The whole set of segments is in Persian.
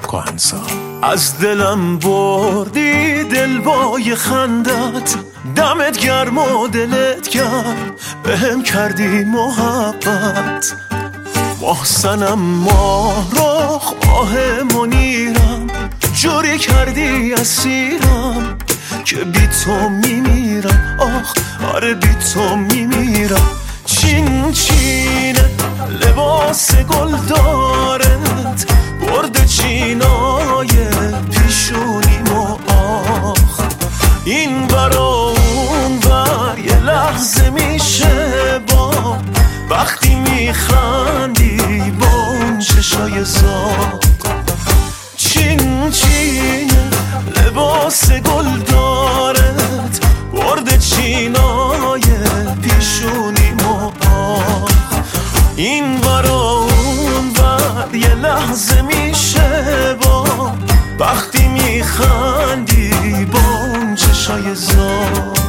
کهنسال. از دلم بردی دلوای خندت، دمت گرم و دلت گرم، بهم کردی محبت. محسنم ماهرخ ماه منیرم، جوری کردی اسیرم که بی تو میمیرم. آخ آره بی تو میمیرم. چین چینه لباس گل دارت، برد چینای پیشونیم و آخ. این برا اون بر یه لحظه میشه با، وقتی میخندی با اون چشای زاغ. چین چینه لباس گل دارت، برد چینای پیشونیم و آخ. این برا اون بر یه لحظه میشه با، وقتی میخندی با اون چشای زاغ.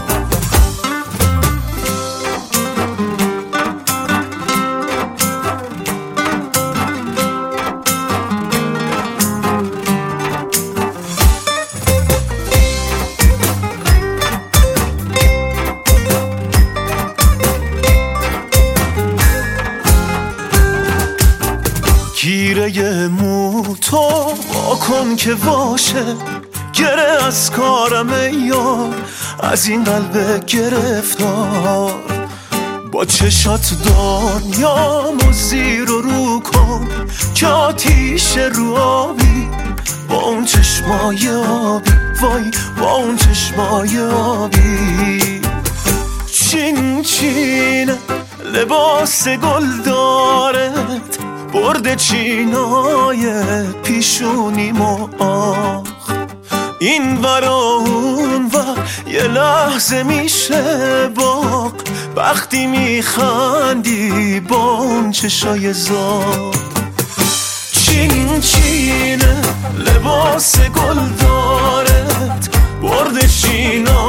گیره مو تو کن که باشه، گره از کارم یار، از این قلب گرفتار. با چشات دنیامو زیر و رو کن که آتیش رو آبی، با اون چشمای آبی، وای با اون چشمای آبی. چین چین لباس گل دارت، برد چینای پیشونیم و آخ. این برا اون ور یه لحظه میشه باغ، وقتی میخندی با اون چشای زاغ. چین چینه لباس گل دارت، برد چینای